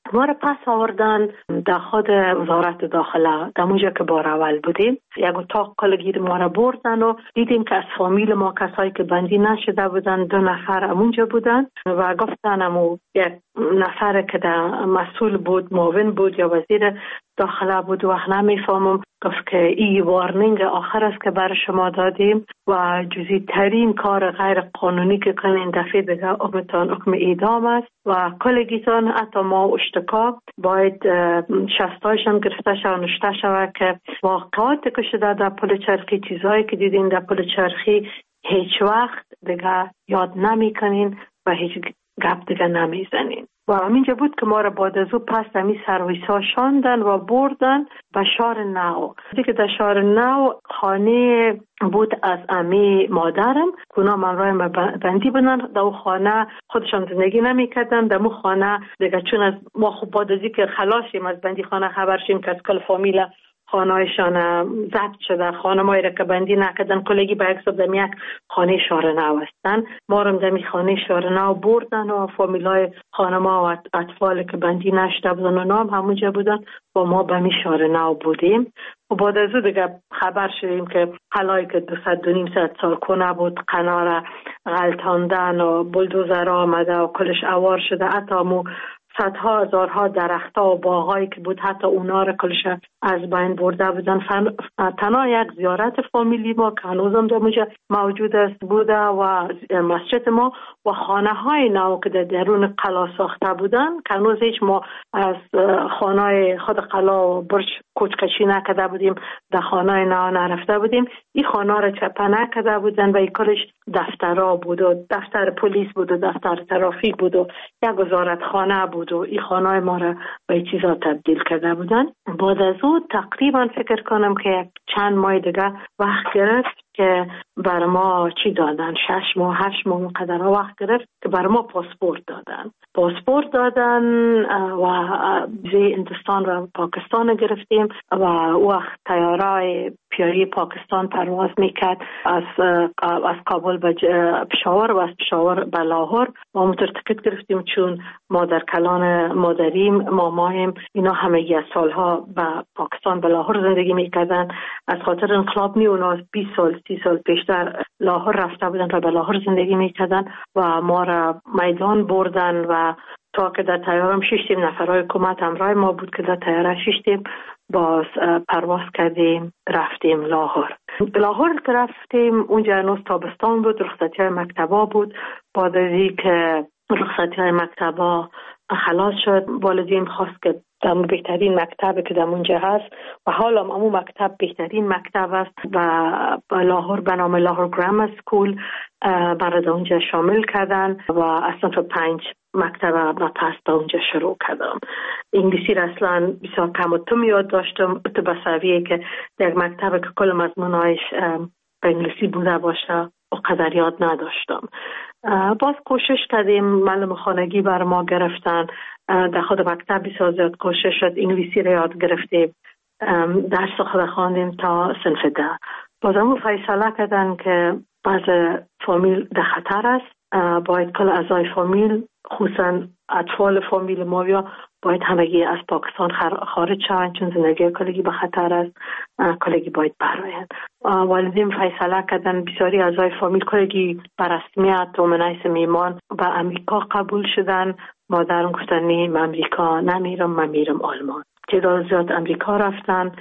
S5: ما را پس آوردن در خود وزارت داخله، در اونجا که بار اول بودیم. یک اتاق کلگیر ما را بردن و دیدیم که از فامیل ما کسایی که بندی نشده بودن 2 نفر اونجا بودن و گفتن امو یک نفر که در مسئول بود، معاون بود یا وزیر داخله بود و نمیفهمم، گفت که این وارنینگ آخر است که برای شما دادیم و جزئی ترین کار غیر قانونی که کنین دفعه دیگه حکم اعدام است و کلگیتان حتی ما اشتکا باید شستایش هم گرفته شود و نشته شود که واقعاتی که شده در پل چرخی، چیزهایی که دیدین در پل چرخی هیچ وقت دیگه یاد نمی کنین و هیچ گپ دیگه نمی زنین. و همینجا بود که ما را بعد از او پس همی سرویس ها شاندن و بردن به شهر نو. دیگه در شهر نو خانه بود از امی مادرم، اونا منرای بندی بودن. در او خانه خودشان زندگی نمی کردن. در او خانه دیگه چون از ما خوب بعد از که خلاصیم از بندی خانه خبر شیم که از کل فامیل خانهایشان ضبط شده، خانه مایی را که بندی نکردن کلگی به حساب دمی یک خانه شهر نو هستن. ما رو دمی خانه شهر نو بردن و فامیلای خانه ما و اطفال که بندی نشده بودن و نام همونجا بودن و ما به می شهر نو بودیم. و بعد از دیگه خبر شدیم که حلایی که 200-200 سال کنه بود قنار غلطاندن و بلدوزر آمده و کلش اوار شده. حتی مو صدها هزارها درختها و باغایی که بود حتی اونا را کلش از بین برده بودن. تنها یک زیارت فامیلی ما که هنوزم در اونجا موجود است بوده و مسجد ما و خانه های نو که در درون قلا ساخته بودن که هنوز هیچ ما از خانه خود قلا و برج کوچکشی نکرده بودیم، در خانه نو نرفته بودیم. این خانه را چپه نکرده بودن و این کلش دفترها بود و دفتر پلیس بود و دفتر ترافیک بود و یک وزارت خانه بود و این خانه ما را به این چیزا تبدیل کرده بودن. بعد از او تقریبا فکر کنم که چند ماه دیگه وقت گرفت که بر ما چی دادن، 6 ماه 8 ماه قدر وقت گرفت که بر ما پاسپورت دادن و ویزای هندوستان و پاکستان گرفتیم و وقت طیاره پیایی پاکستان پرواز میکرد از کابل به پشاور و از پشاور به لاهور. ما موتور تکت گرفتیم چون مادر کلان مادریم مامایم اینا همه از سالها به پاکستان به لاهور زندگی میکردن. از خاطر انقلاب اونا 20 سال 30 سال پیشتر لاهور رفته بودن و به لاهور زندگی میکردن و ما را میدان بردن و تا که در تیارم ششتیم نفرهای حکومت همراه ما بود که در تیاره ششتیم باز پرواز کردیم رفتیم لاهور که رفتیم اونجا هنوز تابستان بود، رخصتی های مکتبا بود. بعد از اینکه رخصتی های مکتبا خلاص شد والدین خواست که در بهترین مکتبی که در اونجا هست و حالا همون مکتب بهترین مکتب است و لاهور به نام لاهور گرامر سکول برای اونجا شامل کردن و اصلا 5 مکتب و پس در اونجا شروع کردم. انگلیسی را اصلا بسیار کم و کم یاد داشتم تو بسویه که در مکتب که کل مضمونایش به انگلیسی بوده باشه و قدر یاد نداشتم. باز کوشش کردیم، معلم خانگی بر ما گرفتن، در خود مکتب بسیار زیاد کوشش شد، انگلیسی را یاد گرفتیم، درس خود خواندیم تا صنف 10. باز همون فیصله کردن که بعض فامیل در خطر است، باید کل اعضای فامیل خصوصا اطفال فامیل ما باید همگی از پاکستان خارج شوند چون زندگی کلگی به خطر است، کلگی باید برآیند. والدین فیصله کردن بسیاری اعضای فامیل کلگی بر رسمیت و منیس میمان به امریکا قبول شدن. مادرم گفتن نیم امریکا نمیرم، من میرم آلمان. تعداد زیاد امریکا رفتن،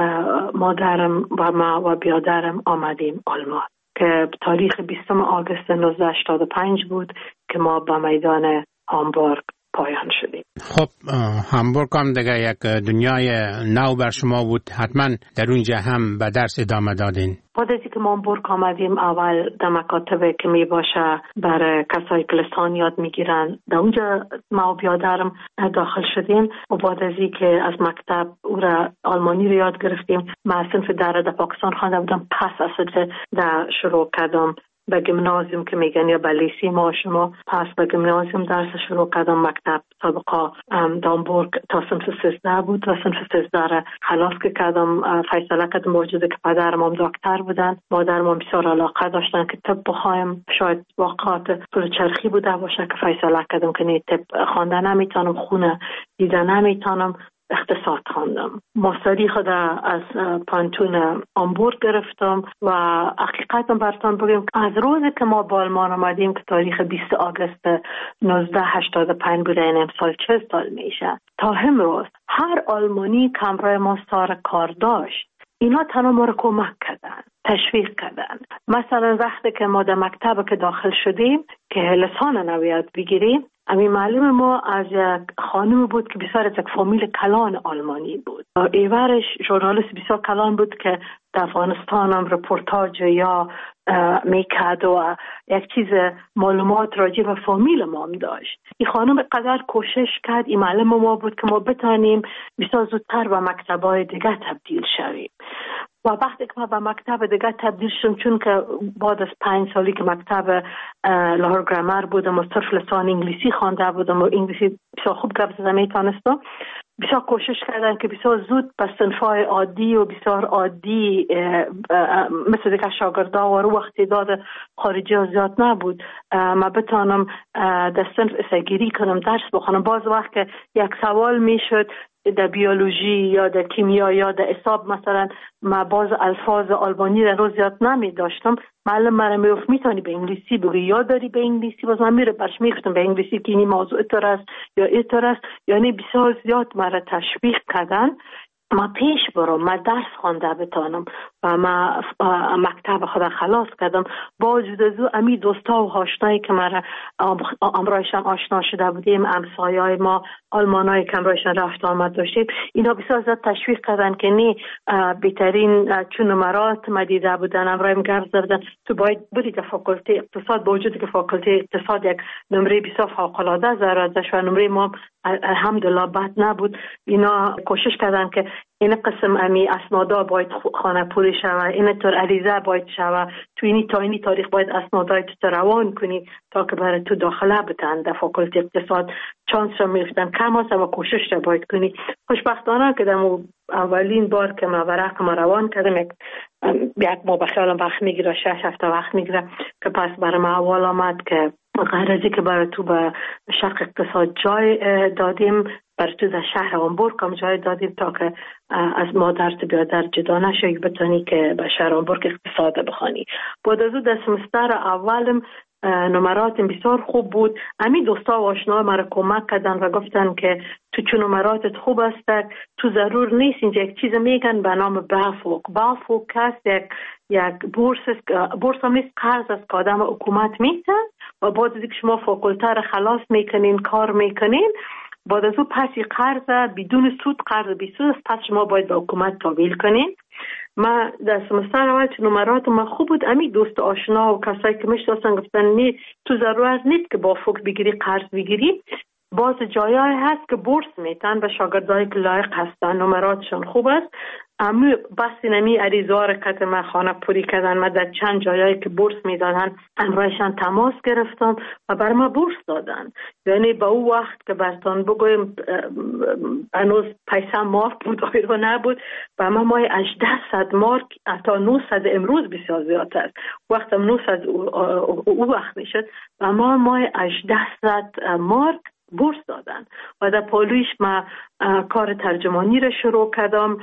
S5: مادرم و ما و بیادرم آمدیم آلمان که تاریخ 20 آگوست 1985 بود که ما به میدان هامبورگ پایان شدیم.
S4: خب هامبورگ هم دیگه یک دنیای نو بر شما بود، حتما در اونجا هم به درس ادامه دادین.
S5: بعد از اینکه ما هامبورگ آمدیم اول در مکاتبی که می باشه برای کسایی که لسان یاد میگیرن در اونجا ما و بیادرم داخل شدیم و بعد از اینکه از مکتب او را آلمانی رو یاد گرفتیم. من صنف در پاکستان خوانده بودم، پس اصلا در شروع کردم به گیمنازیوم که میگن یا به لیسی ما شما. پس به گیمنازیوم درس شروع کردم. مکتب سابقه دامبورگ تا صنف 13 بود و صنف 13 را خلاص کردم. فیصله کردم با وجود که پدرم هم دکتر بودن، مادرم هم بسیار علاقه داشتن که طب بخوایم. شاید واقعات پلچرخی بوده باشه که فیصله کردم که نه، طب خواندن نمیتونم، خونه دیدن نمیتونم، اقتصاد خواندم. ماستری خود از پانتون آمبورگ گرفتم و حقیقتا براتون بگم از روزی که ما به آلمان آمدیم که تاریخ 20 آگوست 1985 بوده، این امسال 40 سال میشه، تا امروز هر آلمانی که همراه ما سر کار داشت اینا تنها ما رو کمک کردن، تشویق کردن. مثلا وقتی که ما در مکتب که داخل شدیم که لسان نو یاد بگیریم، امی معلم ما از یک خانم بود که بسیار از یک فامیل کلان آلمانی بود. ایورش ژورنالیست بسیار کلان بود که در افغانستان هم رپورتاج یا میکرد و یک چیز معلومات راجع به فامیل ما هم داشت. این خانم قدر کوشش کرد، این معلم ما بود که ما بتانیم بسیار زودتر به مکتبای دیگه تبدیل شویم. و وقتی که ما به مکتب دیگه تبدیل شدم، چون که بعد از 5 سالی که مکتب لاهور گرامر بودم و صرف لسان انگلیسی خوانده بودم و انگلیسی بسیار خوب گپ زدن میتونستم، بسیار کوشش کردن که بسیار زود به صنفای عادی و بسیار عادی مثل دیگه شاگردا و رو وقتی داد خارجی ها زیاد نبود ما بتانم در صنف اسگیری کنم، درس بخونم. باز وقت که یک سوال میشد در بیولوژی یا در کیمیا یا در حساب مثلا، ما باز الفاظ آلبانی رو زیاد نمی داشتم، معلم من میگفت میتونی به انگلیسی بگی یا داری به انگلیسی، باز من میره برش میگفتم به انگلیسی که این موضوع اتر است یا اتر است. یعنی بسیار زیاد مرا تشویق کردن ما پیش برم، ما درس خوانده بتانم و ما مکتب خدا خلاص کردم. با وجود از او امی دوستا و آشنایی که مرا امرایشان آشنا شده بودیم، همسایه‌های ما آلمانایی که امرایشان رفت آمد داشتیم، اینا بسیار زیاد تشویق کردن که نه بهترین چون نمرات ما دیده بودن، امرایم گرد زدن تو باید بری در فاکولته اقتصاد. با وجود که فاکولته اقتصاد یک نمره بسیار فوق‌العاده زرازش و نمره ما الحمدلله بد نبود، اینا کوشش کردن که این قسم امی اسنادا باید خانه پوری شوه، این طور عریضه باید شوه، تو اینی تاریخ باید اسنادای تو روان کنی تا که برای تو داخله بتن در فاکولته اقتصاد. چانس رو میفتن کم هست و کوشش رو باید کنی. خوشبختانه که در اولین بار که ما ورق ما روان کردم، یک ما بخیالم وقت میگیره، 6 هفته وقت میگیره که پس برای ما اول آمد که غرضی که برای تو به شرق اقتصاد جای دادیم، برای تو در شهر آمبورگ هم جای دادیم تا که از مادر تو بیادر جدا نشوی بتانی که به شهر آمبورگ اقتصاد بخوانی. بعد از او در سمستر اولم نمراتم بسیار خوب بود. امی دوستا و آشنا مرا کمک کردن و گفتن که تو چون نمراتت خوب است تو ضرور نیست اینجا یک چیز میگن به نام بافوک هست، یک بورس هم نیست، قرض از که آدم حکومت میتن و بعد از که شما فاکولته را خلاص میکنین کار میکنین، بعد از او پسی قرض بدون سود، قرض بی سود است، پس شما باید به حکومت تحویل کنین. ما در سمستر اول چون نمرات ما خوب بود، امی دوست آشنا و کسایی که میشناسن گفتن نه تو ضرورت نیست که با فوق بگیری قرض بگیری، باز جایای هست که بورس میتن به شاگردایی که لایق هستن، نمراتشون خوب است. اما بس نمی عریضه که ما خانه پوری کردن، ما در چند جایایی که بورس میدادن امرایشان تماس گرفتم و بر ما بورس دادن. یعنی با او وقت که برتان بگویم هنوز پیسه مارک بود آیرو نبود، و ما مای 800 مارک تا 900 امروز بسیار زیاد است، وقت 900 او وقت میشد و ما مای 800 مارک بورس دادن. و در پالویش ما کار ترجمانی را شروع کردم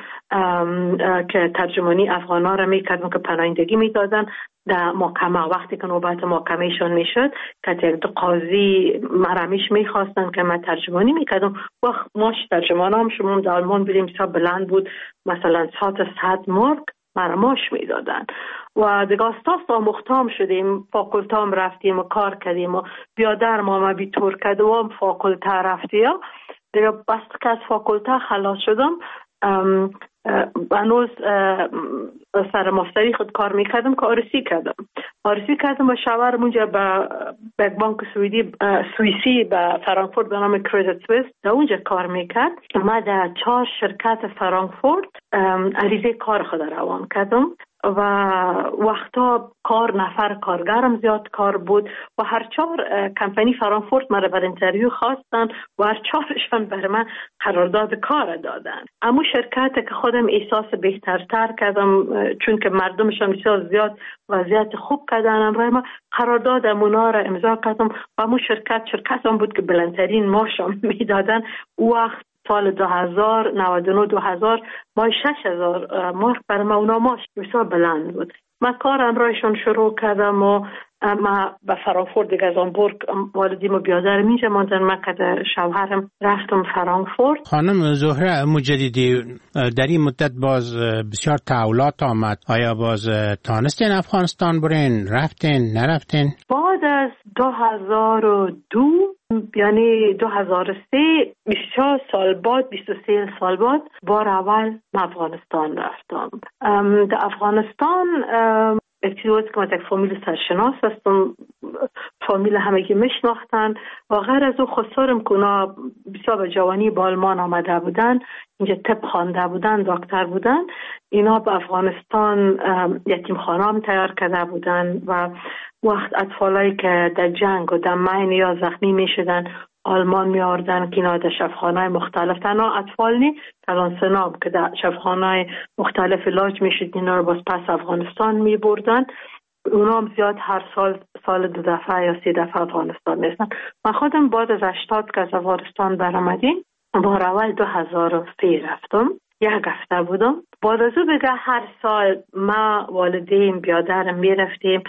S5: که ترجمانی افغانا را میکردم که پناهندگی میدادن در محکمه. وقتی که نوبت محکمهشون میشد که یک دو قاضی مرمیش میخواستن که من ترجمانی میکردم، وقت ماش ترجمان هم شما در آلمان بریم حساب بلند بود، مثلا 100 مارک مرماش میدادن. و دیگه استاس آموختام شدیم، فاکولتام رفتیم و کار کردیم و بیادر ما بیتور کرده و فاکولته رفتیم دیگه. بس که از فاکولته خلاص شدم هنوز سر ماستری خود کار میکردم که آرسی کردم و شاورم اونجا به یک بانک سوئیسی به فرانکفورت به نام کریدیت سوئیس در اونجا کار میکرد. ما در 4 شرکت فرانکفورت عریضه کار خود روان کردم و وقتا کارگرم زیاد کار بود و هر 4 کمپانی فرانکفورت مرا بر اینترویو خواستن و هر 4شان بر من قرارداد کار دادن. اما شرکت که خودم احساس بهترتر کردم چون که مردمشان بسیار زیاد وضعیت خوب کردن، امروز ما قرارداد اونا را امضا کردم و همون شرکتم بود که بلندترین معاشم میدادن. وقت سال 2000 ماه 6000 مارک برای ما اونا ماش بسیار بلند بود. من کارم رایشون شروع کردم و ما به فرانکفورت دیگه زامبورگ والدیم و بیادرم اینجا ماندن. من که شوهرم رفتم فرانکفورت.
S4: خانم زهره مجددی، در این مدت باز بسیار تحولات آمد. آیا باز تانستین افغانستان برین؟ رفتین؟ نرفتین؟
S5: بعد از 2002 یعنی 2003 24 سال بعد 23 سال بعد بار اول من افغانستان رفتم. در افغانستان ابتدایت که من یک فامیل سرشناس هستم، فامیل همگی میشناختن و غیر از او خسارم که اونا بسیار به جوانی با آلمان آمده بودن، اینجا طب خوانده بودن، دکتر بودن. اینا به افغانستان یتیم خانه تیار کرده بودن و وقت اطفالایی که در جنگ و در مین یا زخمی می شدن آلمان می آوردن که اینا در شفاخانه‌های مختلف، تنها اطفال نی کلان سناب که در شفاخانه‌های مختلف علاج می شد، اینا رو باز پس افغانستان می بردن. اونا هم زیاد هر سال 2 دفعه یا 3 دفعه افغانستان نیستن. من خودم بعد از 80 که از افغانستان برآمدیم بار اول 2003 رفتم، 1 هفته بودم. بعد از او دیگه هر سال ما والدین بیادرم می رفتیم.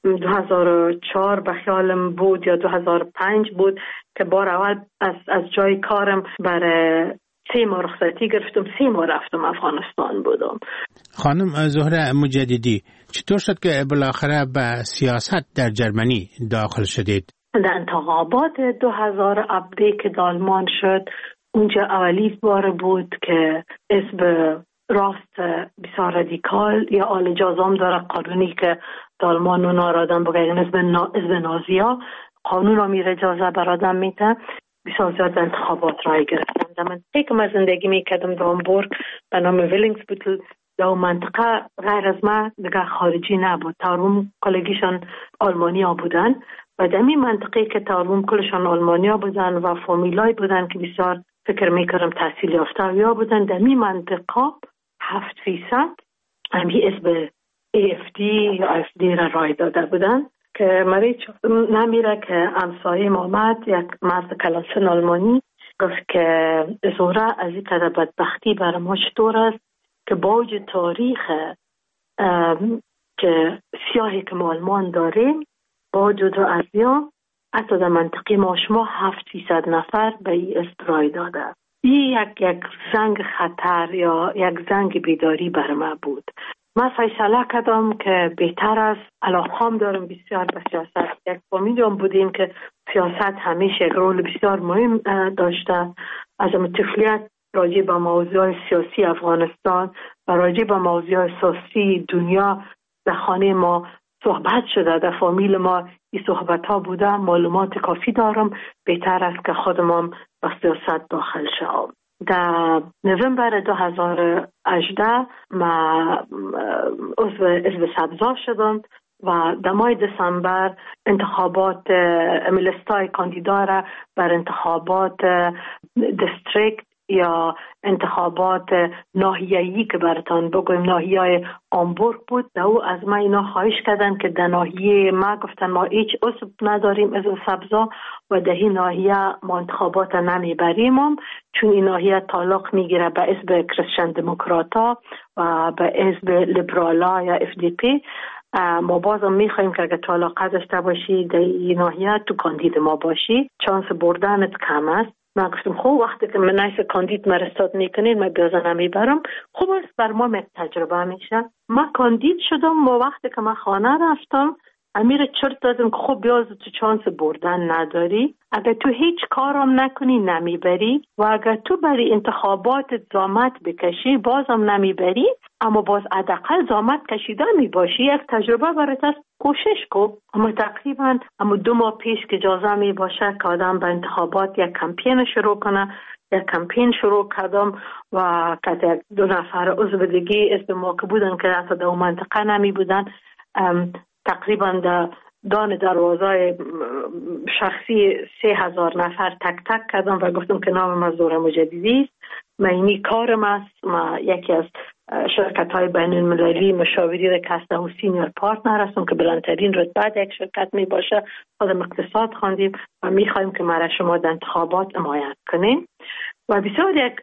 S5: 2004 به خیالم بود یا 2005 بود که بار اول از جای کارم برای 3 ماه رخصتی گرفتم، 3 ماه رفتم افغانستان بودم. خانم
S4: زهره مجددی، چطور شد که بالاخره به سیاست در جرمنی داخل شدید؟
S5: در انتخابات 2017 که آلمان شد، اونجا اولی بار بود که حزب راست بسیار رادیکال یا آل جازام داره قانونی که آلمان اونا را آدم بگه حزب نازیا قانون را میره اجازه بر آدم میده. بسیار زیاد انتخابات رای گرفتم. در منطقه که من زندگی میکردم در هامبورگ به نام ویلینگسبوتل، در منطقه غیر از ما دیگه خارجی نبود. تاروم کلگیشان آلمانیا بودن و در این منطقه که تاروم کلشان آلمانیا بودن و فامیلای بودن که بسیار فکر میکردم تحصیل یافته یا بودن، در این منطقه 7% همی حزب AFD یا AFD را رای داده بودن که مریض نمیره که همسایه آمد یک مرد کلانسن آلمانی گفت که زهره از این قدر بدبختی برای ما چطور است که باج تاریخ که سیاهی که ما آلمان داریم با جدا از یا حتی در منطقه ما شما 700 نفر به این استرای داده. این یک زنگ خطر یا یک زنگ بیداری بر ما بود. من فیصله کردم که بهتر است، علاقه‌ام دارم بسیار به سیاست. یک فامیلم بودیم که سیاست همیشه یک رول بسیار مهم داشته. از طفولیت راجع به موضوع سیاسی افغانستان و راجع به موضوع سیاسی دنیا در خانه ما صحبت شده، در فامیل ما این صحبت ها بوده، معلومات کافی دارم. بهتر است که خودم به سیاست داخل شوم. در نوامبر 2018 ما عضو حزب سبزا شدم و در ماه دسامبر انتخابات ملستای کاندیدا را بر انتخابات دیستریکت یا انتخابات ناحیه‌ای که براتان بگویم ناحیه هامبورگ بود، در او از ما اینا خواهش کردن که در ناحیه ما گفتن ما هیچ عضو نداریم از سبزا و در این ناحیه ما انتخابات نمیبریم، چون این ناحیه تعلق میگیره به حزب کریستین دموکراتا و به حزب لیبرالا یا FDP. ما بازم میخوایم که اگر تعلق داشته باشی در این ناحیه تو کاندید ما باشی، چانس بردنت کم است. من گفتم خوب وقتی که من نایس کاندید مرستاد میکنین من بیازه نمیبرم، خوب است بر ما تجربه میشه. من کاندید شدم و وقتی که من خانه رفتم امیر چرت دادم که خب بیاز تو چانس بردن نداری، اگر تو هیچ کارم نکنی نمیبری و اگر تو برای انتخابات زحمت بکشی بازم نمیبری، اما باز حداقل زحمت کشیده میباشی، یک تجربه برات است، کوشش کن. اما تقریبا 2 ماه پیش که اجازه میباشه که آدم به انتخابات یک کمپین شروع کنه، یک کمپین شروع کردم و که 2 نفر عضو دیگه از ما که بودن که حتی در منطقه نمی بودن، تقریبا در دان دروازه شخصی 3000 نفر تک تک کردم و گفتم که نام زهره مجددی است، من اینی کارم است، من یکی از شرکت های بین المللی مشاوری رکسته و سینیر پارتنر هستم که بلندترین رتبه یک شرکت می باشه، خودم اقتصاد خواندیم و می خواهیم که مرا شما در انتخابات حمایت کنین. و بسیار یک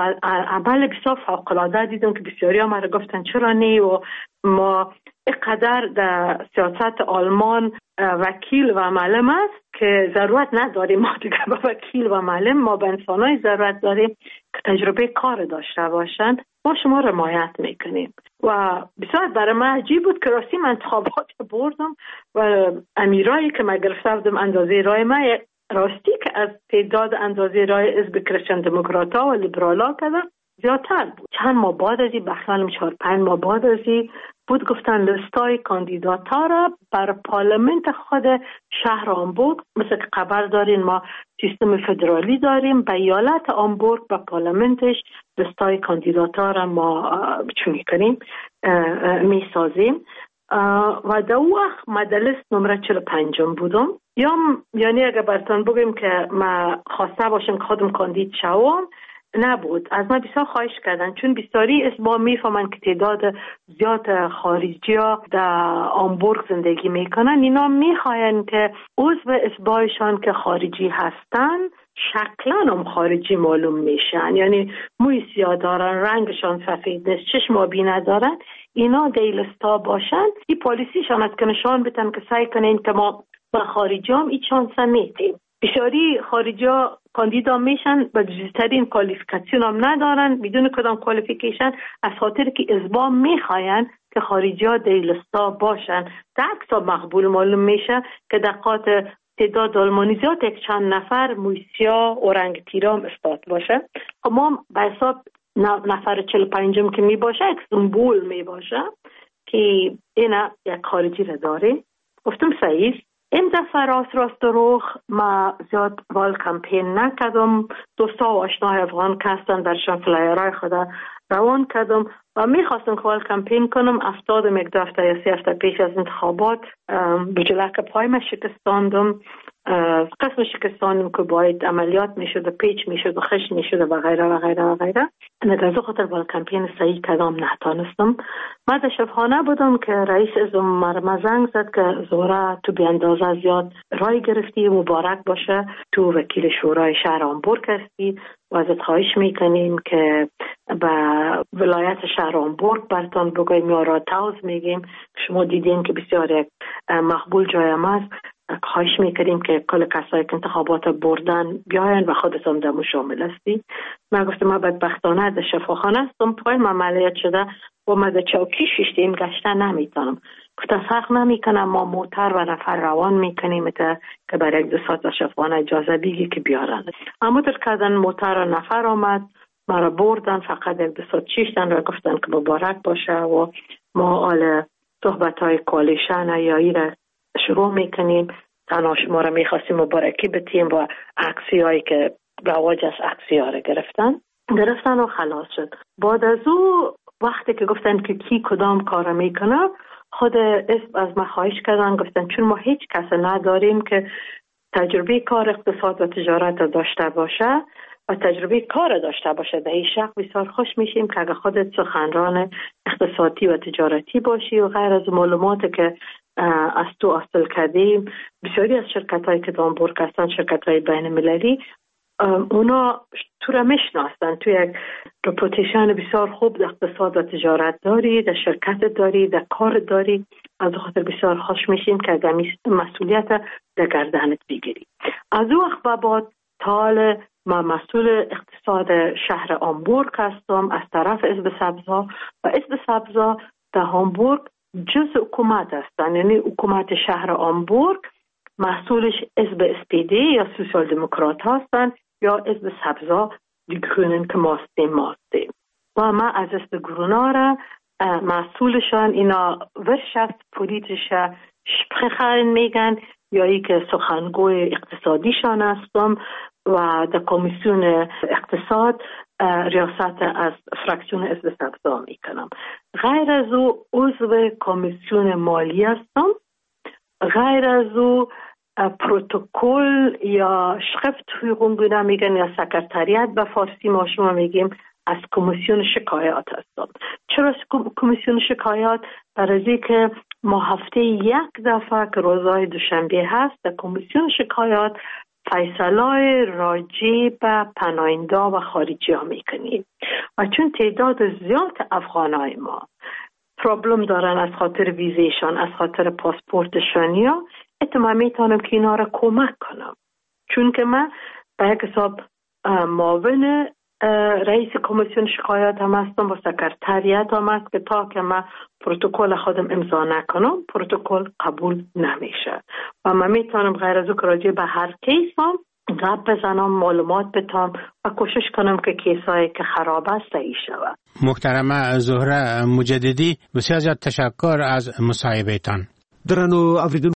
S5: عمل بسیار فوق‌العاده دیدم که بسیاری ها مرا گفتن چرا نه، و ما اینقدر در سیاست آلمان وکیل و معلم است که ضرورت نداریم ما دیگه به وکیل و معلم، ما به انسانای ضرورت داریم که تجربه کار داشته باشند، ما شما رو حمایت میکنیم. و بسیار برای من عجیب بود که راستی من انتخابات بردم و امیرایی که من گرفته بودم اندازه رای من راستی که از تعداد اندازه رای حزب کریستین دموکرات‌ها و لیبرالا کردن زیادتر بود. چند ماه بعد از این بخلالم 4-5 ماه بعد از این بود گفتن لستای کاندیداتا را بر پارلمنت خود شهر آمبورگ، مثل که خبر دارین ما سیستم فدرالی داریم، به ایالت آمبورگ به پارلمنتش لستای کاندیداتا را ما چونی کنیم میسازیم. و در وقت مدلس نمره 45 بودم. یعنی اگر براتون بگیم که ما خواسته باشم که خودم کاندید شوم، نبود. از من بسیار خواهش کردن، چون بسیاری اسبا میفهمن که تعداد زیاد خارجی ها در آمبورگ زندگی میکنن، اینا میخواین که عضو اسبایشان که خارجی هستن شکلن هم خارجی معلوم میشن، یعنی موی سیاه دارن، رنگشان سفید نیست، چشم آبی ندارن، اینا دیلستا باشن. این پالیسیشان است که نشان بدن که سعی کنین که ما با خارجی هم این چانس میدیم. بسیاری خارجی ها کاندیدا میشن و جزترین کوالیفیکاسیون هم ندارن، بدون کدام کوالیفیکیشن، از خاطر که ازبا میخواین که خارجی ها دیلستا باشن. در عکس مقبول معلوم میشه که دقات تعداد آلمانی زیاد یک چند نفر موسیا و رنگ تیرام استاد باشه. ما به حساب نفر 45 که می باشه یک سمبول می باشه که اینا یک خارجی را داره. گفتم صحیح. این دفعه راست دروغ ما زیاد وال کمپین نکردم، دوستا و آشناهای افغان کستن برشان فلایرهای خود روان کردم و میخواستم که وال کمپین کنم. یک هفته یا 3 هفته پیش از انتخابات بجلک پای ما شکستاندم، قسم شکستاندم که باید عملیات میشد و پیچ میشد و خش میشد و غیره و غیره و غیره. نگرزو خاطر وال کمپین صحیح کدام نتانستم. من در شبخانه بودم که رئیس ازم مرا زنگ زد که زهره تو بی اندازه زیاد رای گرفتی، مبارک باشه، تو وکیل شورای شهر آمبورگ هستی و ازت خواهش میکنیم که به ولایت شهر آمبورگ برتان بگویم یا راتاوز میگیم، شما دیدین که بسیار یک مقبول جای ما است، خواهش میکنیم که کل کسایی که انتخابات بردن بیاین و خودت هم دمو شامل هستی. من گفتم من بدبختانه در شفاخانه هستم، پای من عملیات شده و من در چوکی شیشتیم گشتن نمیتونم. گفتم فرق نمیکنم، ما موتر و نفر روان میکنیم که برای 2 ساعت در شفاخانه اجازه بگی که بیارن. اما در کردن موتر و نفر آمد، مرا بردن، فقط 2 ساعت شیشتن و گفتن که مبارک باشه و ما حال صحبت های کوالیشن یا ایره شروع میکنیم. تنها شما را میخواستیم مبارکی بتیم و عکسی هایی که رواج از عکسی ها را گرفتن و خلاص شد. بعد از او وقتی که گفتن که کی کدام کار میکنه، خود اسم از ما خواهش کردن، گفتن چون ما هیچ کس نداریم که تجربه کار اقتصاد و تجارت داشته باشه و تجربه کار داشته باشه، به این شک بسیار خوش میشیم که اگه خودت سخنران اقتصادی و تجارتی باشی و غیر از معلومات که از تو حاصل کردیم. بسیاری از شرکت هایی که آمبورگ هستن، شرکت های بین المللی، اونا تو را میشناسن، تو یک رپوتیشن بسیار خوب در اقتصاد و تجارت داری، در شرکت داری، در کار داری. از خاطر بسیار خوش میشیم که اگر مسئولیت در گردنت بگیری. از او وقت به بعد تال من مسئول اقتصاد شهر آمبورگ هستم از طرف حزب سبزها و حزب سبزها در آمبورگ جز حکومت هستن، یعنی حکومت شهر آمبورگ مسئولش حزب SPD یا سوسیال دموکرات هستن یا حزب سبزا دی گرونن که ماستیم و ما از حزب گرونا را مسئولشان اینا ورشفت پولیتیشه شپخرن میگن یا ای که سخنگوی اقتصادیشان هستم و در کمیسیون اقتصاد ریاست از فراکسیون حزب سبزا میکنم. غیر از او عضو کمیسیون مالی هستم. غیر از او پروتکل یا شخفتführung میگن یا سکرتریت به فارسی ما شما میگیم از کمیسیون شکایات هستم. چرا کمیسیون شکایات؟ برای که ما هفته یک دفعه که روزهای دوشنبه هست در کمیسیون شکایات فیصله راجع به پناهنده و خارجی ها میکنیم و چون تعداد زیاد افغانای ما پرابلم دارن از خاطر ویزیشان، از خاطر پاسپورتشان یا اتما میتونم که اینا را کمک کنم، چون که من به یک حساب معاون رئیس کمیسیون شکایات هم هستم و سکرتریت هم هست که تا که من پروتکل خودم امضا نکنم پروتکل قبول نمیشه و من میتونم غیر از او که راجع به هر کیس هم گپ بزنم، معلومات بدم و کوشش کنم که کیسایی که خراب است صحیح شود.
S4: محترمه زهره مجددی، بسیار زیاد تشکر از مصاحبهتان.
S6: درنو اوریدونکو